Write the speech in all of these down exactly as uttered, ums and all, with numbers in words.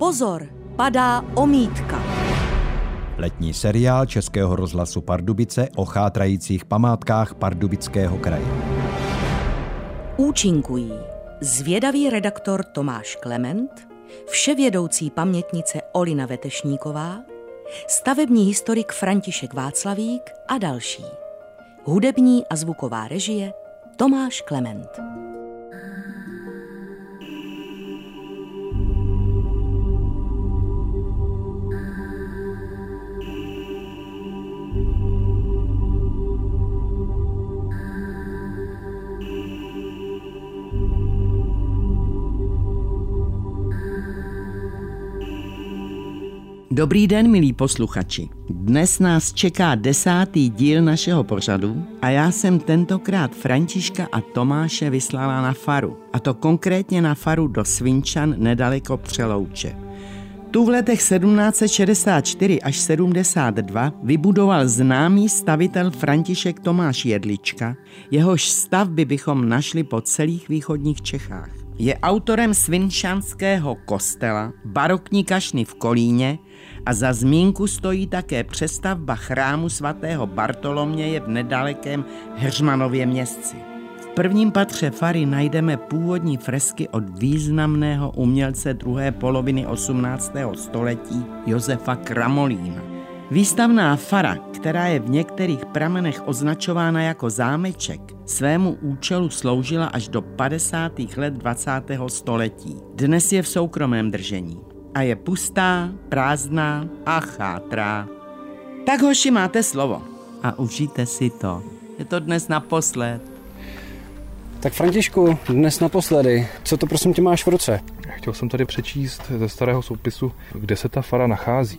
Pozor, padá omítka. Letní seriál Českého rozhlasu Pardubice o chátrajících památkách Pardubického kraje. Účinkují zvědavý redaktor Tomáš Klement, vševědoucí pamětnice Olina Vetešníková, stavební historik František Václavík a další. Hudební a zvuková režie Tomáš Klement. Dobrý den, milí posluchači. Dnes nás čeká desátý díl našeho pořadu a já jsem tentokrát Františka a Tomáše vyslala na faru. A to konkrétně na faru do Svinčan nedaleko Přelouče. Tu v letech sedmnáct set šedesát čtyři až sedmdesát dva vybudoval známý stavitel František Tomáš Jedlička, jehož stavby bychom našli po celých východních Čechách. Je autorem svinčanského kostela, barokní kašny v Kolíně a za zmínku stojí také přestavba chrámu svatého Bartoloměje v nedalekém Heřmanově Městci. V prvním patře fary najdeme původní fresky od významného umělce druhé poloviny osmnáctého století Josefa Kramolína. Výstavná fara, která je v některých pramenech označována jako zámeček, svému účelu sloužila až do padesátých let dvacátého století. Dnes je v soukromém držení a je pustá, prázdná a chátrá. Tak hoši, máte slovo a užijte si to. Je to dnes naposled. Tak Františku, dnes naposledy. Co to prosím tě máš v ruce? Chtěl jsem tady přečíst ze starého soupisu, kde se ta fara nachází.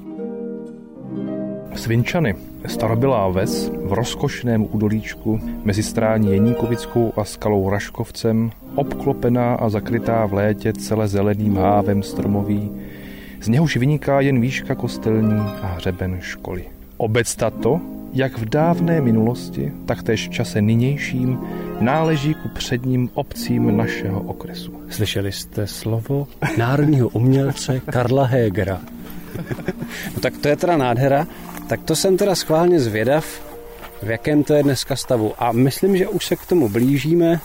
Svinčany, starobylá ves v rozkošném údolíčku mezi strání Jeníkovickou a skalou Raškovcem, obklopená a zakrytá v létě celé zeleným hávem stromový, z něhož vyniká jen výška kostelní a hřeben školy. Obec tato, jak v dávné minulosti, tak též v čase nynějším, náleží ku předním obcím našeho okresu. Slyšeli jste slovo národního umělce Karla Hegera. No tak to je teda nádhera. Tak to jsem teda schválně zvědav, v jakém to je dneska stavu. A myslím, že už se k tomu blížíme.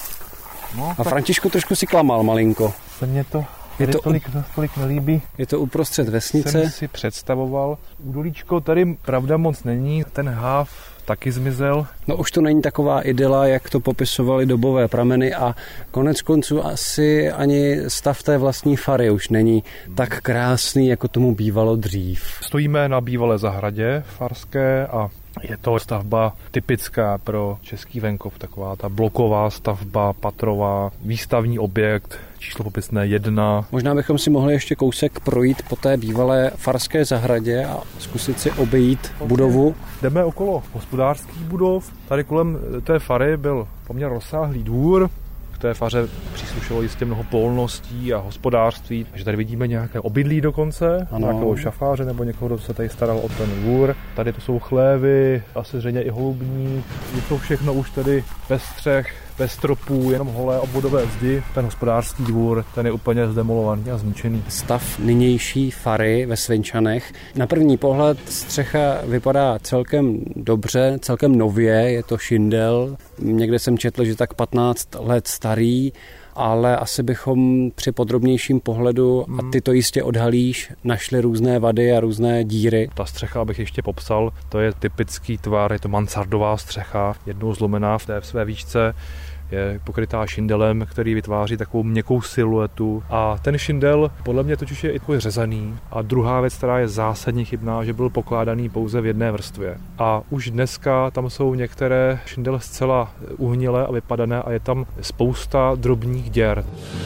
No, a Františku trošku si klamal malinko. Se mě to, je to tolik, tolik nelíbí. Je to uprostřed vesnice. Jsem si představoval. Údolíčko tady pravda moc není. Ten háv taky zmizel. No už to není taková idyla, jak to popisovali dobové prameny a konec konců asi ani stav té vlastní fary už není tak krásný, jako tomu bývalo dřív. Stojíme na bývalé zahradě farské a je to stavba typická pro český venkov, taková ta bloková stavba, patrová, výstavní objekt, číslo popisné jedna. Možná bychom si mohli ještě kousek projít po té bývalé farské zahradě a zkusit si obejít okay. budovu. Jdeme okolo hospodářských budov. Tady kolem té fary byl poměrně rozsáhlý dvůr. K té faře příslušelo jistě mnoho polností a hospodářství. Takže tady vidíme nějaké obydlí dokonce, ano. Nějakého šafáře nebo někoho, kdo se tady staral o ten dvůr. Tady to jsou chlévy, asi zřejmě i holubní. Je to všechno už tady bez střech, bez stropů, jenom holé obvodové zdi. Ten hospodářský dvůr, ten je úplně zdemolovaný a zničený. Stav nynější fary ve Svinčanech. Na první pohled střecha vypadá celkem dobře, celkem nově, je to šindel. Někde jsem četl, že tak patnáct let starý, ale asi bychom při podrobnějším pohledu, a ty to jistě odhalíš, našli různé vady a různé díry. Ta střecha, abych ještě popsal, to je typický tvar, je to mansardová střecha, jednou zlomená v té své výšce, je pokrytá šindelem, který vytváří takovou měkkou siluetu. A ten šindel podle mě totiž je i takový řezaný. A druhá věc, která je zásadně chybná, že byl pokládaný pouze v jedné vrstvě. A už dneska tam jsou některé šindele zcela uhnilé a vypadané a je tam spousta drobných děr.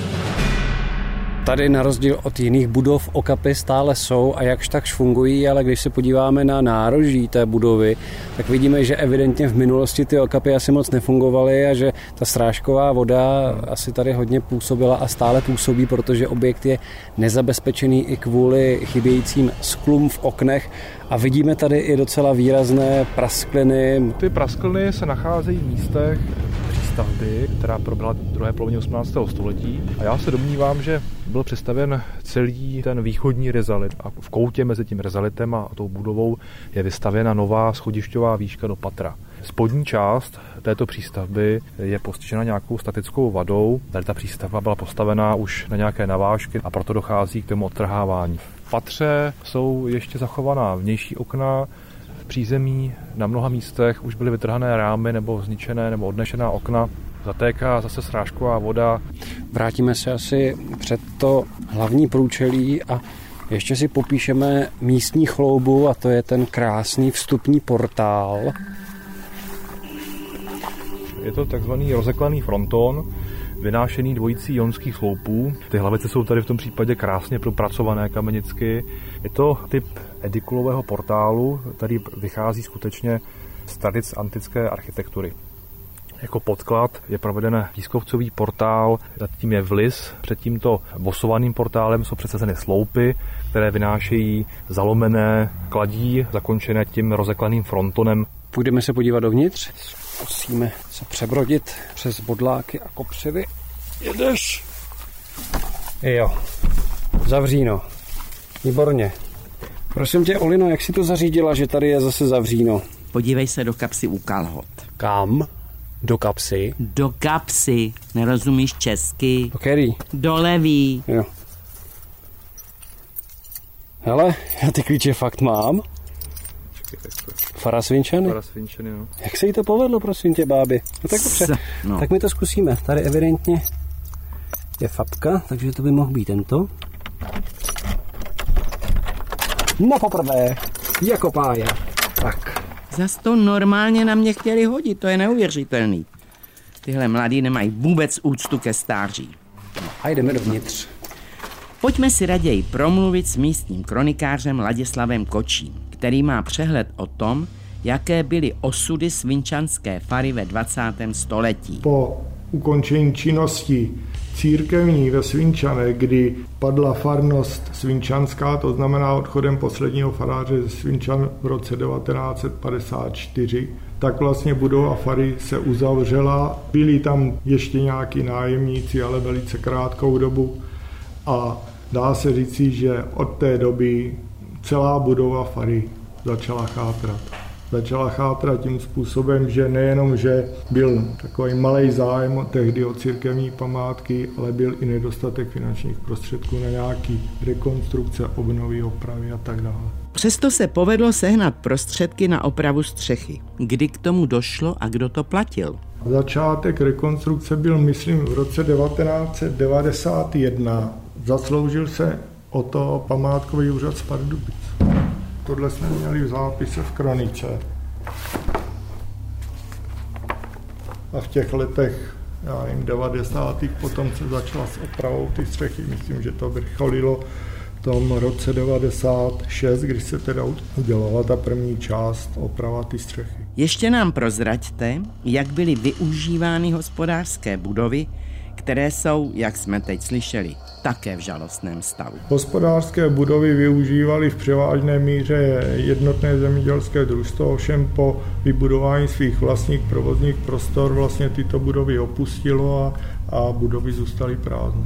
Tady na rozdíl od jiných budov okapy stále jsou a jakž takž fungují, ale když se podíváme na nároží té budovy, tak vidíme, že evidentně v minulosti ty okapy asi moc nefungovaly a že ta srážková voda asi tady hodně působila a stále působí, protože objekt je nezabezpečený i kvůli chybějícím sklům v oknech a vidíme tady i docela výrazné praskliny. Ty praskliny se nacházejí v místech přístavby, která proběhla v druhé polovině osmnáctého století. A já se domnívám, že byl přistavěn celý ten východní rizalit. A v koutě mezi tím rizalitem a tou budovou je vystavěna nová schodišťová výška do patra. Spodní část této přístavby je postižena nějakou statickou vadou. Tady ta přístavba byla postavená už na nějaké navážky a proto dochází k tomu odtrhávání. V patře jsou ještě zachovaná vnější okna, přízemí na mnoha místech už byly vytrhané rámy nebo zničené nebo odnešená okna. Zatéká zase srážková voda. Vrátíme se asi před to hlavní průčelí a ještě si popíšeme místní chloubu a to je ten krásný vstupní portál. Je to takzvaný rozeklaný fronton, vynášený dvojicí jonských sloupů. Ty hlavice jsou tady v tom případě krásně propracované kamenicky. Je to typ edikulového portálu, který vychází skutečně z tradic antické architektury. Jako podklad je proveden pískovcový portál, nad tím je vliz. Před tímto bosovaným portálem jsou předsazeny sloupy, které vynášejí zalomené kladí, zakončené tím rozeklaným frontonem. Půjdeme se podívat dovnitř. Musíme se přebrodit přes bodláky a kopřivy. Jedeš? Jo. Zavříno. Výborně. Prosím tě, Olino, jak jsi to zařídila, že tady je zase zavříno? Podívej se do kapsy u kalhot. Kam? Do kapsy? Do kapsy. Nerozumíš česky? Do který? Do levý. Jo. Hele, já ty klíče fakt mám. Fara Svinčany? Fara Svinčany, no. Jak se jí to povedlo, prosím tě, báby? No tak dobře, no. Tak my to zkusíme. Tady evidentně je fapka, takže to by mohl být tento. Na poprvé, jako pája. Tak. Zas to normálně na mě chtěli hodit, to je neuvěřitelný. Tyhle mladí nemají vůbec úctu ke stáří. No, a jdeme dovnitř. Pojďme si raději promluvit s místním kronikářem Ladislavem Kočím, který má přehled o tom, jaké byly osudy svinčanské fary ve dvacátém století. Po ukončení činnosti církevní ve Svinčanech, kdy padla farnost svinčanská, to znamená odchodem posledního faráře ze Svinčan v roce devatenáct set padesát čtyři, tak vlastně budova fary se uzavřela. Byli tam ještě nějaký nájemníci, ale velice krátkou dobu a dá se říci, že od té doby celá budova fary začala chátrat. Začala chátrat tím způsobem, že nejenom, že byl takový malý zájem tehdy o církevní památky, ale byl i nedostatek finančních prostředků na nějaký rekonstrukce, obnovy, opravy a tak dále. Přesto se povedlo sehnat prostředky na opravu střechy. Kdy k tomu došlo a kdo to platil? Začátek rekonstrukce byl, myslím, v roce devatenáct set devadesát jedna. Zasloužil se o to památkový úřad z Pardubic. Tohle jsme měli v zápise v kronice. A v těch letech, já nevím, devadesátých potom se začala s opravou ty střechy. Myslím, že to vrcholilo v tom roce devadesát šest, kdy se teda udělala ta první část oprava ty střechy. Ještě nám prozraďte, jak byly využívány hospodářské budovy, které jsou, jak jsme teď slyšeli, také v žalostném stavu. Hospodářské budovy využívaly v převážné míře jednotné zemědělské družstvo, ovšem po vybudování svých vlastních provozních prostor vlastně tyto budovy opustilo a, a budovy zůstaly prázdné.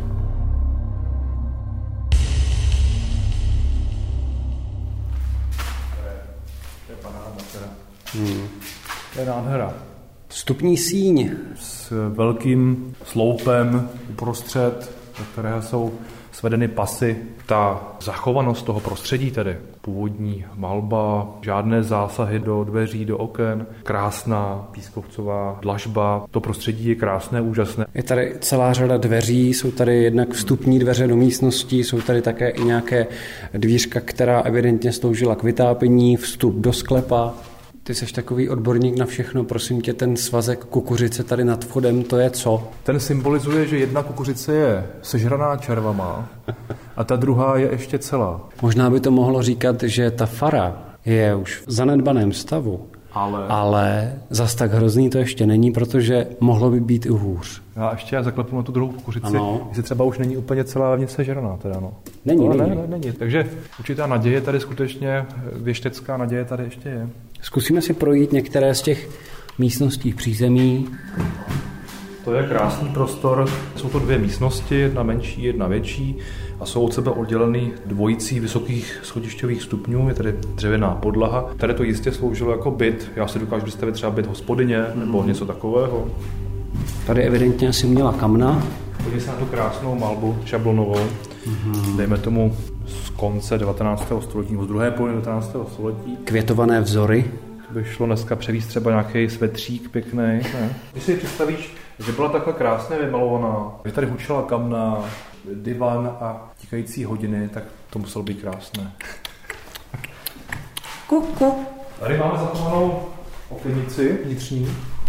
Hmm. To je nádhera. Vstupní síň. S velkým sloupem uprostřed, do kterého jsou svedeny pasy. Ta zachovanost toho prostředí tedy, původní malba, žádné zásahy do dveří, do oken, krásná pískovcová dlažba, to prostředí je krásné, úžasné. Je tady celá řada dveří, jsou tady jednak vstupní dveře do místností, jsou tady také i nějaké dvířka, která evidentně sloužila k vytápění, vstup do sklepa. Ty jsi takový odborník na všechno, prosím tě, ten svazek kukuřice tady nad vchodem, to je co? Ten symbolizuje, že jedna kukuřice je sežraná červama a ta druhá je ještě celá. Možná by to mohlo říkat, že ta fara je už v zanedbaném stavu, ale, ale zas tak hrozný to ještě není, protože mohlo by být i hůř. Já ještě já zaklepu na tu druhou kukuřici, ano. Jestli třeba už není úplně celá vnitř sežraná. Teda, no. Není, no, není. Ne, ne, není. Takže určitá naděje tady skutečně, věštecká naděje tady ještě je. Zkusíme si projít některé z těch místností v přízemí. To je krásný prostor. Jsou to dvě místnosti, jedna menší, jedna větší a jsou od sebe oddělený dvojicí vysokých schodišťových stupňů. Je tady dřevěná podlaha. Tady to jistě sloužilo jako byt. Já si dokážu představit třeba byt hospodyně nebo něco takového. Tady evidentně asi měla kamna. Podívej se na tu krásnou malbu šablonovou. Mm-hmm. Dejme tomu z konce devatenáctého století, z druhé poloviny devatenáctého století. Květované vzory. To by šlo dneska převízt třeba nějaký svetřík pěkný. Ne? Když si představíš, že byla takhle krásně vymalovaná, že tady hučela kamna, divan a tikající hodiny, tak to muselo být krásné. Kuku. Tady máme zachovanou okenici vnitřní.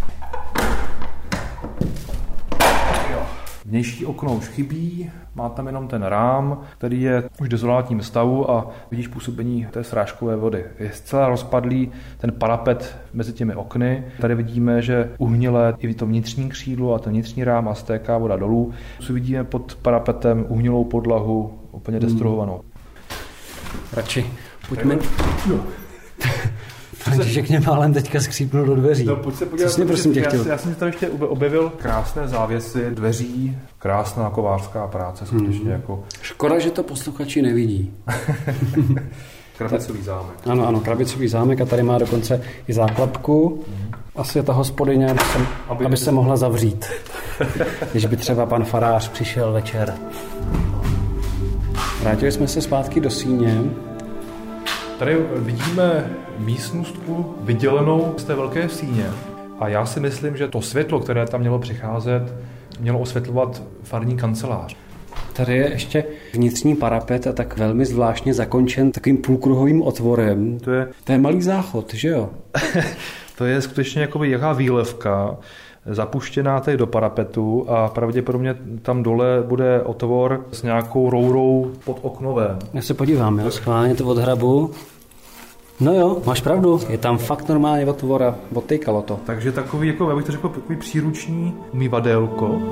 Vnější okno už chybí, má tam jenom ten rám, který je už v dezolátním stavu a vidíš působení té srážkové vody. Je zcela rozpadlý ten parapet mezi těmi okny. Tady vidíme, že uhnilé i to vnitřní křídlo a ten vnitřní rám a stéká voda dolů. Tu vidíme pod parapetem uhnilou podlahu, úplně destruovanou. Radši, pojďme. No. František mě málem teďka skřípnul do dveří. No, pojď se podívat, jsi prosím tě chtěl? Já, já jsem tady ještě objevil krásné závěsy dveří, krásná kovářská práce, skutečně hmm. jako... Škoda, že to posluchači nevidí. Krabicový zámek. Ano, ano, krabicový zámek a tady má dokonce i záklapku. Hmm. Asi je ta hospodyně, aby se, aby, aby se mohla zavřít. Když by třeba pan farář přišel večer. Vrátili jsme se zpátky do síně. Tady vidíme místnostku vydělenou z té velké síně a já si myslím, že to světlo, které tam mělo přicházet, mělo osvětlovat farní kancelář. Tady je ještě vnitřní parapet a tak velmi zvláštně zakončen takovým půlkruhovým otvorem. To je, to je malý záchod, že jo? To je skutečně jakoby jaká výlevka, zapuštěná tady do parapetu a pravděpodobně tam dole bude otvor s nějakou rourou pod oknovem. Já se podívám, jo, schválně to odhrabu. No jo, máš pravdu, je tam fakt normálně otvor a odtejkalo to. Takže takový, jako, já bych to řekl, takový příruční umývadélko.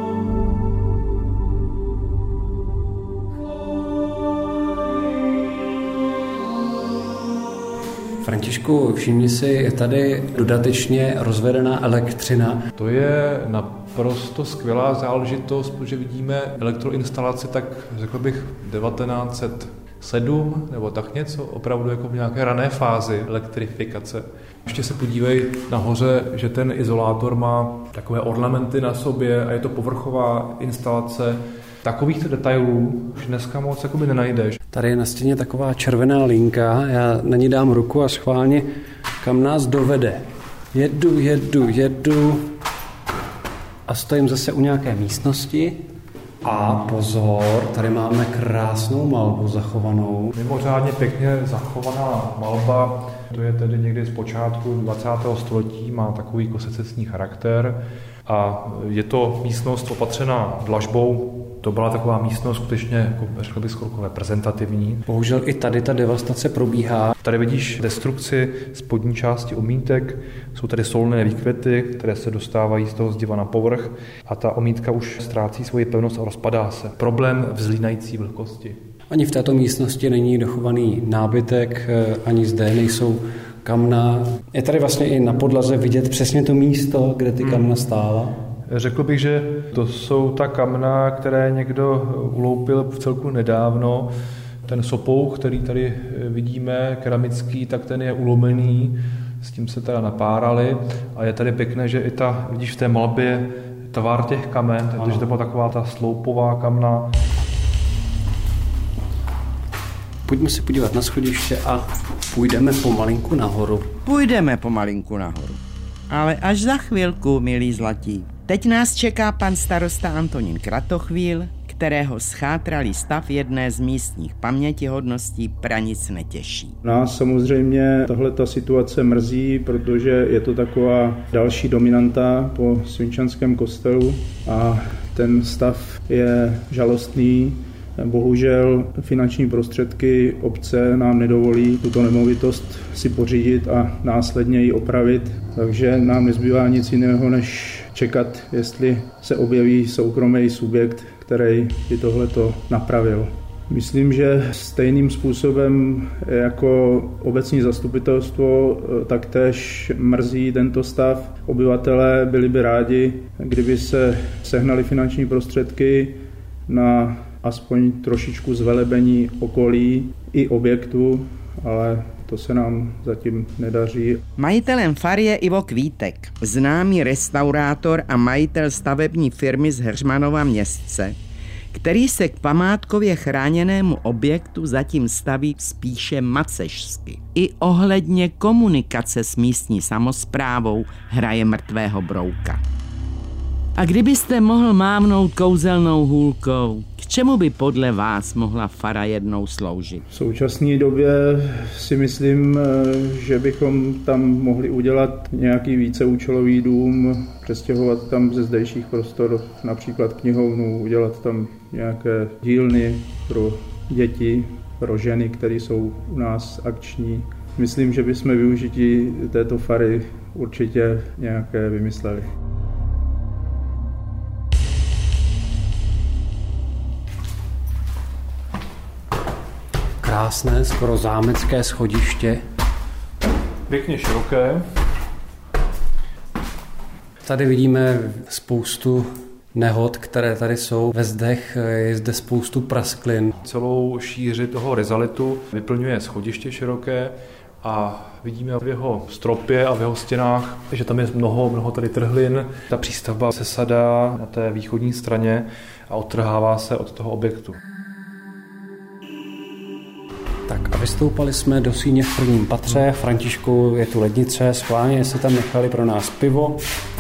Františku, všimni si, je tady dodatečně rozvedená elektřina. To je naprosto skvělá záležitost, protože vidíme elektroinstalaci, tak řekl bych devatenáct set sedm nebo tak něco, opravdu jako v nějaké rané fázi elektrifikace. Ještě se podívej nahoře, že ten izolátor má takové ornamenty na sobě a je to povrchová instalace. Takovýchto detailů už dneska moc jakoby nenajdeš. Tady je na stěně taková červená linka, já na ní dám ruku a schválně kam nás dovede. Jedu, jedu, jedu a stojím zase u nějaké místnosti. A pozor, tady máme krásnou malbu zachovanou. Mimořádně pěkně zachovaná malba, to je tedy někdy z počátku dvacátého století, má takový kosececní charakter a je to místnost opatřená dlažbou. To byla taková místnost skutečně, jako, řekl bych, skoro reprezentativní. Bohužel i tady ta devastace probíhá. Tady vidíš destrukci spodní části omítek, jsou tady solné výkvěty, které se dostávají z toho zdiva na povrch a ta omítka už ztrácí svoji pevnost a rozpadá se. Problém vzlínající vlhkosti. Ani v této místnosti není dochovaný nábytek, ani zde nejsou kamna. Je tady vlastně i na podlaze vidět přesně to místo, kde ty kamna stála. Řekl bych, že to jsou ta kamna, které někdo uloupil v celku nedávno. Ten sopouch, který tady vidíme, keramický, tak ten je ulomený, s tím se teda napárali a je tady pěkné, že i ta, vidíš v té malbě tvar těch kamen, takže to byla taková ta sloupová kamna. Pojďme se podívat na schodiště a půjdeme pomalinku nahoru. Půjdeme pomalinku nahoru. Ale až za chvilku, milí zlatí. Teď nás čeká pan starosta Antonín Kratochvíl, kterého schátralý stav jedné z místních pamětihodností pranic netěší. Nás samozřejmě tahleta situace mrzí, protože je to taková další dominanta po Svinčanském kostelu a ten stav je žalostný. Bohužel finanční prostředky obce nám nedovolí tuto nemovitost si pořídit a následně ji opravit, takže nám nezbývá nic jiného, než čekat, jestli se objeví soukromý subjekt, který by tohleto napravil. Myslím, že stejným způsobem jako obecní zastupitelstvo taktéž mrzí tento stav. Obyvatelé byli by rádi, kdyby se sehnaly finanční prostředky na aspoň trošičku zvelebení okolí i objektu, ale to se nám zatím nedaří. Majitelem fary je Ivo Kvítek, známý restaurátor a majitel stavební firmy z Heřmanova Městce, který se k památkově chráněnému objektu zatím staví spíše macešsky. I ohledně komunikace s místní samosprávou hraje mrtvého brouka. A kdybyste mohl mávnout kouzelnou hůlkou, k čemu by podle vás mohla fara jednou sloužit? V současné době si myslím, že bychom tam mohli udělat nějaký víceúčelový dům, přestěhovat tam ze zdejších prostor například knihovnu, udělat tam nějaké dílny pro děti, pro ženy, které jsou u nás akční. Myslím, že bychom využití této fary určitě nějaké vymysleli. Krásné, skoro zámecké schodiště. Pěkně široké. Tady vidíme spoustu nehod, které tady jsou. Ve zdech je zde spoustu prasklin. Celou šíři toho rizalitu vyplňuje schodiště široké a vidíme v jeho stropě a v jeho stěnách, že tam je mnoho, mnoho tady trhlin. Ta přístavba se sadá na té východní straně a odtrhává se od toho objektu. Tak a vystoupali jsme do síně v prvním patře. Františku, je tu lednice, schválně se tam nechali pro nás pivo.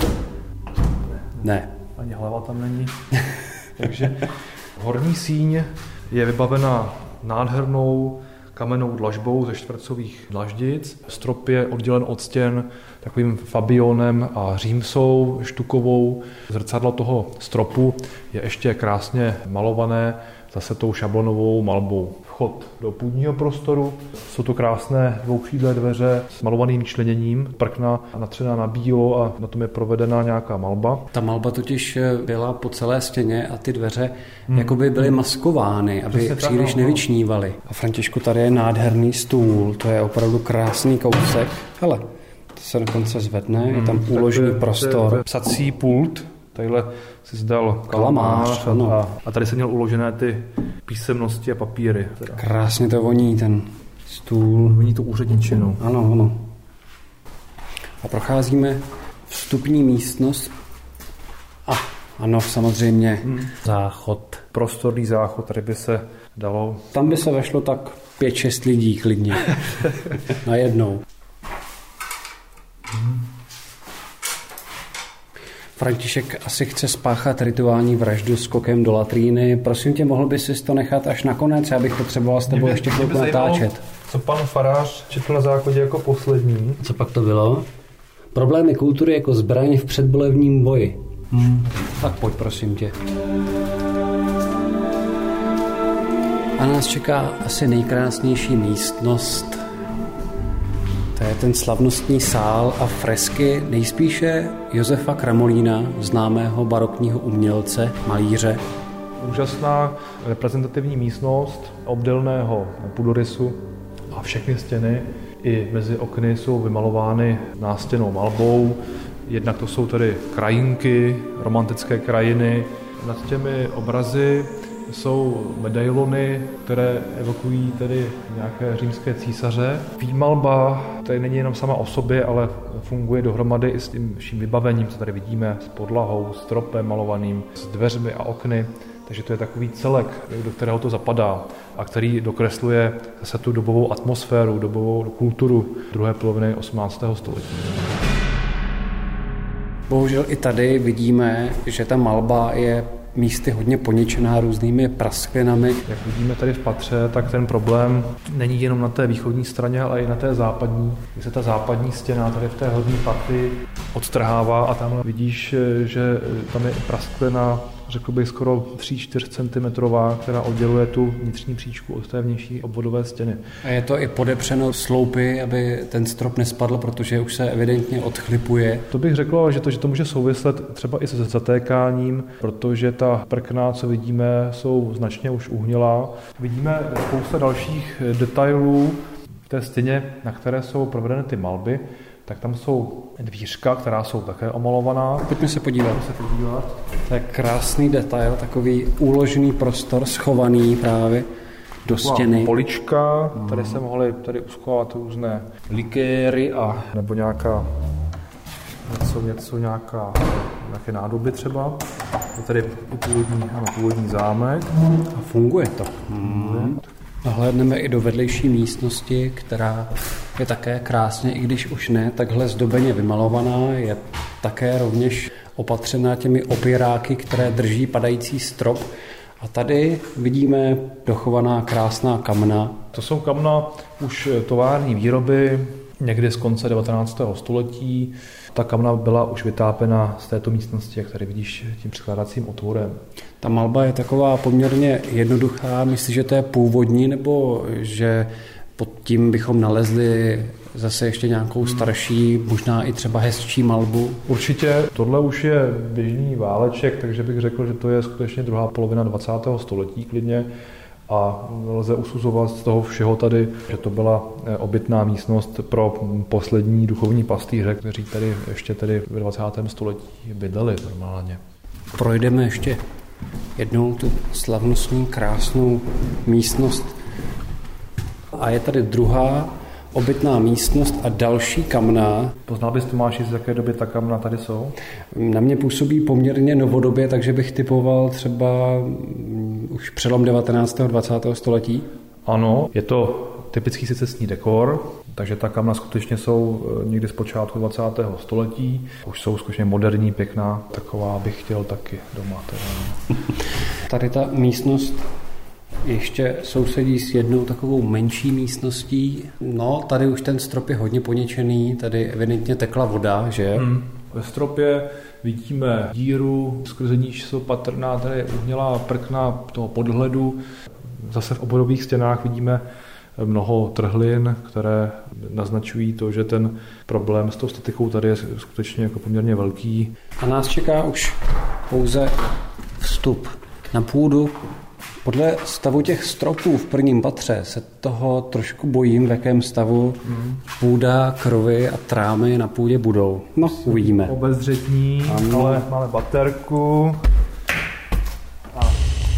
Ne. Ani hlava tam není. Takže horní síň je vybavena nádhernou kamennou dlažbou ze čtvercových dlaždic. Strop je oddělen od stěn takovým fabionem a římsou štukovou. Zrcadlo toho stropu je ještě krásně malované zase tou šablonovou malbou. Vchod do půdního prostoru. Jsou to krásné dvoukřídlé dveře s malovaným členěním, prkna natřená na bílo a na tom je provedena nějaká malba. Ta malba totiž byla po celé stěně a ty dveře hmm. jakoby byly maskovány, aby Přesně příliš tak, no. nevyčnívaly. A Františku, tady je nádherný stůl, to je opravdu krásný kousek. Hele, to se dokonce zvedne, hmm. je tam úložný prostor. Psací pult. Tadyhle si zdal kalamář a, a tady se měl uložené ty písemnosti a papíry. Teda. Krásně to voní, ten stůl. Voní to úředničinu. Ano, ano. A procházíme vstupní místnost. A ano, samozřejmě hmm. záchod. Prostorný záchod, tady by se dalo... Tam by se vešlo tak pět, šest lidí klidně. Najednou. Hmm. František asi chce spáchat rituální vraždu skokem do latríny. Prosím tě, mohl bys si to nechat až nakonec? Já bych potřeboval s tebou ještě chvilku natáčet. Co pan farář četl na záchodě jako poslední? Co pak to bylo? Problémy kultury jako zbraň v předvolebním boji. Hmm. Tak pojď, prosím tě. A nás čeká asi nejkrásnější místnost. To je ten slavnostní sál a fresky nejspíše Josefa Kramolína, známého barokního umělce, malíře. Úžasná reprezentativní místnost obdélného půdorysu a všechny stěny i mezi okny jsou vymalovány nástěnnou malbou. Jednak to jsou tady krajinky, romantické krajiny. Nad těmi obrazy jsou medailony, které evokují tedy nějaké římské císaře. Výmalba tady není jenom sama o sobě, ale funguje dohromady i s tím vším vybavením, co tady vidíme, s podlahou, stropem malovaným, s dveřmi a okny. Takže to je takový celek, do kterého to zapadá a který dokresluje zase tu dobovou atmosféru, dobovou kulturu druhé poloviny osmnáctého století. Bohužel i tady vidíme, že ta malba je místy hodně poničená různými prasklinami. Jak vidíme tady v patře, tak ten problém není jenom na té východní straně, ale i na té západní. Když se ta západní stěna tady v té horní patry odtrhává a tam vidíš, že tam je prasklina řekl bych skoro tři až čtyři centimetry, která odděluje tu vnitřní příčku od té vnější obvodové stěny. A je to i podepřeno sloupy, aby ten strop nespadl, protože už se evidentně odchlipuje. To bych řekl, že to, že to může souviset třeba i se zatékáním, protože ta prkna, co vidíme, jsou značně už uhnilá. Vidíme spousta dalších detailů v té stěně, na které jsou provedeny ty malby. Tak tam jsou dvířka, která jsou také omalovaná. Pojďme se podívat. se podívat. To je krásný detail, takový uložený prostor, schovaný právě do stěny. Polička, tady se mohly tady uschovat různé likéry a nebo nějaká něco, něco nějaká, nějaké nádoby třeba. Je tady původní, ano, původní zámek. A funguje to. Hmm. Nahlédneme i do vedlejší místnosti, která je také krásně, i když už ne, takhle zdobeně vymalovaná, je také rovněž opatřená těmi opěráky, které drží padající strop. A tady vidíme dochovaná krásná kamna. To jsou kamna už tovární výroby, někdy z konce devatenáctého století. Ta kamna byla už vytápena z této místnosti, jak tady vidíš tím překládacím otvorem. Ta malba je taková poměrně jednoduchá. Myslíš, že to je původní, nebo že pod tím bychom nalezli zase ještě nějakou starší, možná i třeba hezčí malbu? Určitě. Tohle už je běžný váleček, takže bych řekl, že to je skutečně druhá polovina dvacátého století klidně. A lze usuzovat z toho všeho tady, že to byla obytná místnost pro poslední duchovní pastýře, kteří tady ještě tady ve dvacátém století bydleli normálně. Projdeme ještě jednou tu slavnostní, krásnou místnost. A je tady druhá obytná místnost a další kamna. Poznal bys, Tomáši, z jaké doby ta kamna tady jsou? Na mě působí poměrně novodobě, takže bych typoval třeba už přelom devatenáctého a dvacátého století. Ano, je to typický secesní dekor, takže ta kamna skutečně jsou někdy z počátku dvacátého století. Už jsou skutečně moderní, pěkná, taková bych chtěl taky doma. Teda. Tady ta místnost ještě sousedí s jednou takovou menší místností. No, tady už ten strop je hodně poničený, tady evidentně tekla voda, že? Hmm. Ve stropě vidíme díru, skrze níž jsou patrná tady uhnilá prkna toho podhledu. Zase v oborových stěnách vidíme mnoho trhlin, které naznačují to, že ten problém s tou statikou tady je skutečně jako poměrně velký. A nás čeká už pouze vstup na půdu. Podle stavu těch stropů v prvním patře se toho trošku bojím, v jakém stavu půda, krovy a trámy na půdě budou. No, uvidíme. Obezřetní, ano. Ale máme baterku a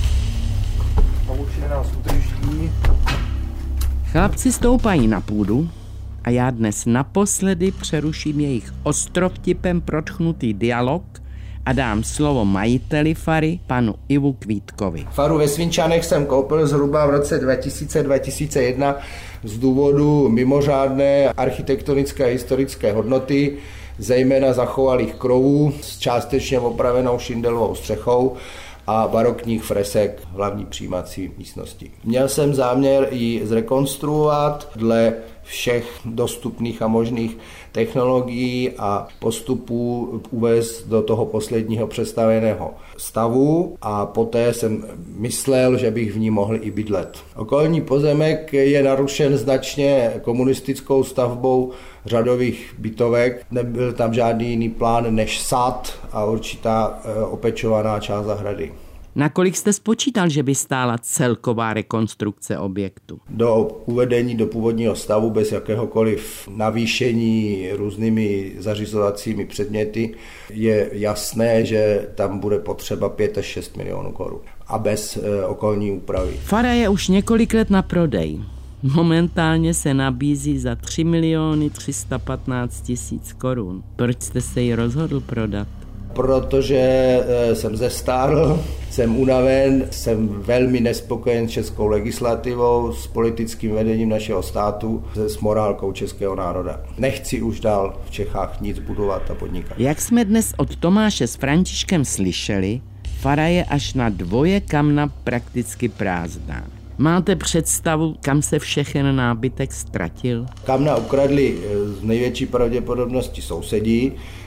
pavučiny nás udrží. Chlapci stoupají na půdu a já dnes naposledy přeruším jejich ostrovtipem protchnutý dialog a dám slovo majiteli fary, panu Ivu Kvítkovi. Faru ve Svinčanech jsem koupil zhruba v roce dva tisíce dva tisíce jedna z důvodu mimořádné architektonické a historické hodnoty, zejména zachovalých krovů s částečně opravenou šindelovou střechou a barokních fresek v hlavní přijímací místnosti. Měl jsem záměr ji zrekonstruovat dle všech dostupných a možných technologií a postupů uvést do toho posledního přestavěného stavu a poté jsem myslel, že bych v ní mohl i bydlet. Okolní pozemek je narušen značně komunistickou stavbou řadových bytovek. Nebyl tam žádný jiný plán než sad a určitá opečovaná část zahrady. Nakolik jste spočítal, že by stála celková rekonstrukce objektu? Do uvedení do původního stavu bez jakéhokoliv navýšení různými zařizovacími předměty je jasné, že tam bude potřeba pět až šest milionů korun a bez e, okolní úpravy. Fara je už několik let na prodej. Momentálně se nabízí za tři miliony tři sta patnáct tisíc korun. Proč jste se ji rozhodl prodat? Protože jsem zestárl, jsem unaven, jsem velmi nespokojen s českou legislativou, s politickým vedením našeho státu, s morálkou českého národa. Nechci už dál v Čechách nic budovat a podnikat. Jak jsme dnes od Tomáše s Františkem slyšeli, fara je až na dvoje kamna prakticky prázdná. Máte představu, kam se všechen nábytek ztratil? Kamna ukradli z největší pravděpodobnosti sousedí,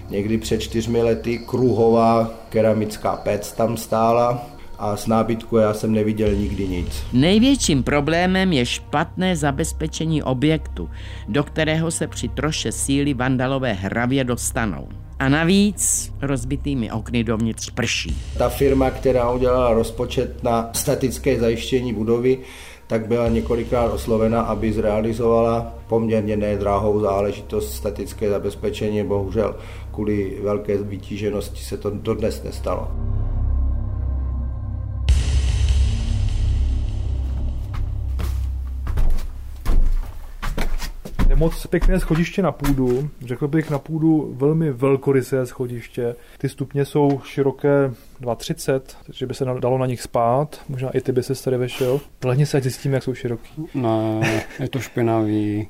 někdy před čtyřmi lety kruhová keramická pec tam stála a z nábytku já jsem neviděl nikdy nic. Největším problémem je špatné zabezpečení objektu, do kterého se při troše síly vandalové hravě dostanou. A navíc rozbitými okny dovnitř prší. Ta firma, která udělala rozpočet na statické zajištění budovy, tak byla několikrát oslovena, aby zrealizovala poměrně nedráhou záležitost statické zabezpečení. Bohužel kvůli velké vytíženosti se to dodnes nestalo. Je moc pěkné schodiště na půdu, řekl bych na půdu velmi velkorysé schodiště. Ty stupně jsou široké dva třicet, takže by se dalo na nich spát, možná i ty by se tady vešel. Lehně se zjistíme, jak jsou široký. No, je to špinavý.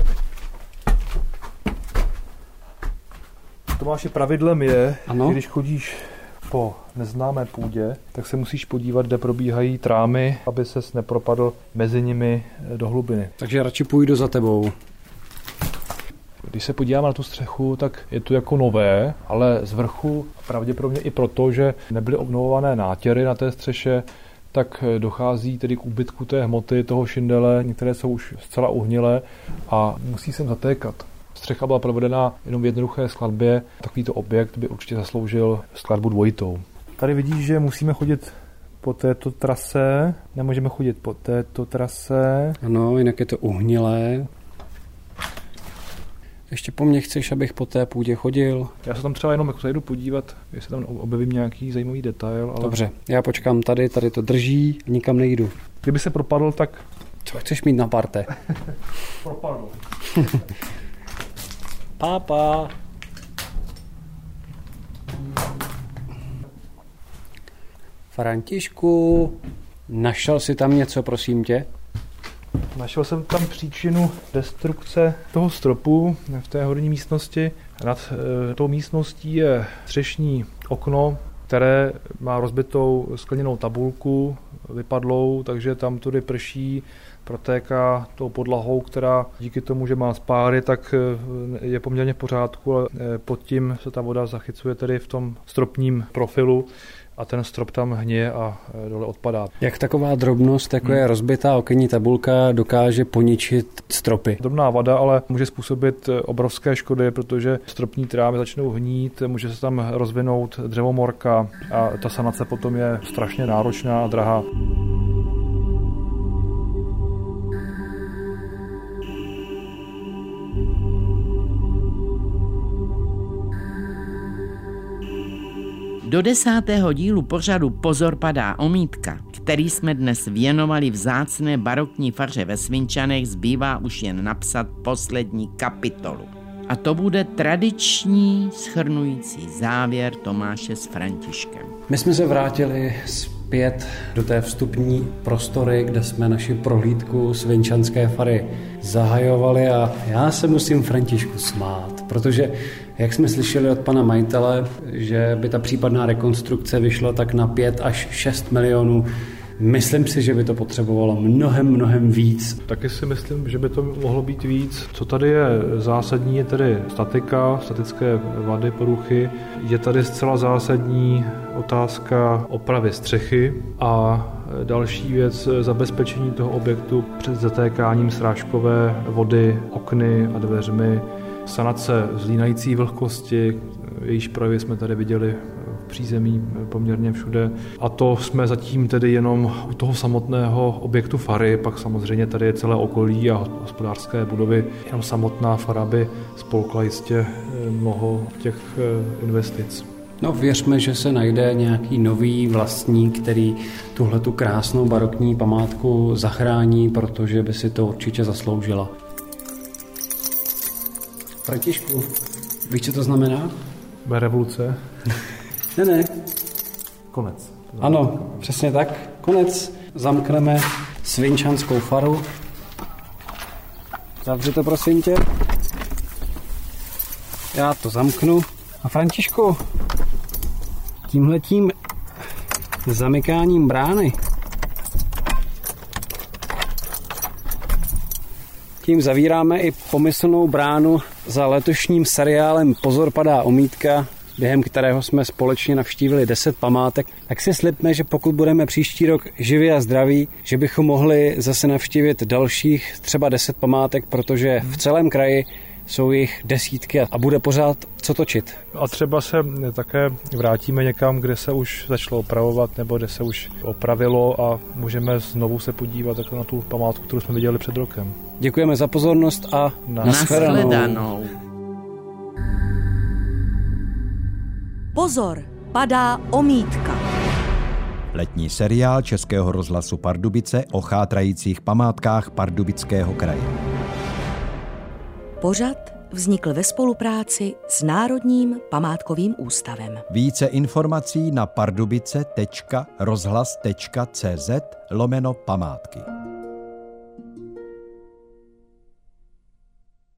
Tomáši, pravidlem je, ano? když chodíš po neznámé půdě, tak se musíš podívat, kde probíhají trámy, aby ses nepropadl mezi nimi do hlubiny. Takže radši půjdu za tebou. Když se podíváme na tu střechu, tak je tu jako nové, ale z vrchu pravděpodobně i proto, že nebyly obnovované nátěry na té střeše, tak dochází tedy k úbytku té hmoty, toho šindele, některé jsou už zcela uhnilé a musí sem zatékat. Střecha byla provedena jenom v jednoduché skladbě, takovýto objekt by určitě zasloužil skladbu dvojitou. Tady vidíš, že musíme chodit po této trase, nemůžeme chodit po této trase. Ano, jinak je to uhnilé. Ještě po mně chceš, abych po té půdě chodil? Já se tam třeba jenom jako zajdu podívat, jestli tam objevím nějaký zajímavý detail. Ale... Dobře, já počkám tady, tady to drží, nikam nejdu. Kdyby se propadl, tak... Co chceš mít na parte? Propadl. Pápa. Františku, našel jsi tam něco, prosím tě? Našel jsem tam příčinu destrukce toho stropu v té horní místnosti. Nad e, tou místností je střešní okno, které má rozbitou skleněnou tabulku, vypadlou, takže tam tudy prší, protéká tou podlahou, která díky tomu, že má spáry, tak je poměrně v pořádku, ale pod tím se ta voda zachycuje tedy v tom stropním profilu a ten strop tam hněje a dole odpadá. Jak taková drobnost, jako je rozbitá okenní tabulka, dokáže poničit stropy? Drobná vada, ale může způsobit obrovské škody, protože stropní trámy začnou hnít, může se tam rozvinout dřevomorka a ta sanace potom je strašně náročná a drahá. Do desátého dílu pořadu Pozor, padá omítka, který jsme dnes věnovali vzácné barokní faře ve Svinčanech, zbývá už jen napsat poslední kapitolu. A to bude tradiční shrnující závěr Tomáše s Františkem. My jsme se vrátili zpět do té vstupní prostory, kde jsme naši prohlídku svinčanské fary zahajovali a já se musím Františku smát, protože jak jsme slyšeli od pana majitele, že by ta případná rekonstrukce vyšla tak na pět až šest milionů, myslím si, že by to potřebovalo mnohem, mnohem víc. Taky si myslím, že by to mohlo být víc. Co tady je zásadní, je tedy statika, statické vady, poruchy. Je tady zcela zásadní otázka opravy střechy a další věc zabezpečení toho objektu před zatékáním srážkové vody okny a dveřmi. Sanace zlínající vlhkosti, jejíž projevy jsme tady viděli v přízemí poměrně všude. A to jsme zatím tedy jenom u toho samotného objektu fary, pak samozřejmě tady je celé okolí a hospodářské budovy. Jenom samotná fara by spolkla jistě mnoho těch investic. No věřme, že se najde nějaký nový vlastník, který tuhletu krásnou barokní památku zachrání, protože by si to určitě zasloužila. Františku, víš, co to znamená? Revoluce. Ne, ne. Konec. Ano, přesně tak. Konec. Zamkneme svinčanskou faru. Zavři to, prosím tě. Já to zamknu. A Františku, tímhletím zamykáním brány Tím zavíráme i pomyslnou bránu za letošním seriálem Pozor, padá omítka, během kterého jsme společně navštívili deset památek. Tak si slibme, že pokud budeme příští rok živí a zdraví, že bychom mohli zase navštívit dalších třeba deset památek, protože v celém kraji jsou jich desítky a bude pořád co točit. A třeba se také vrátíme někam, kde se už začalo opravovat nebo kde se už opravilo a můžeme znovu se podívat na tu památku, kterou jsme viděli před rokem. Děkujeme za pozornost a nashledanou. Pozor, padá omítka. Letní seriál Českého rozhlasu Pardubice o chátrajících památkách Pardubického kraje. Pořad vznikl ve spolupráci s Národním památkovým ústavem. Více informací na pardubice tečka rozhlas tečka cz lomeno památky.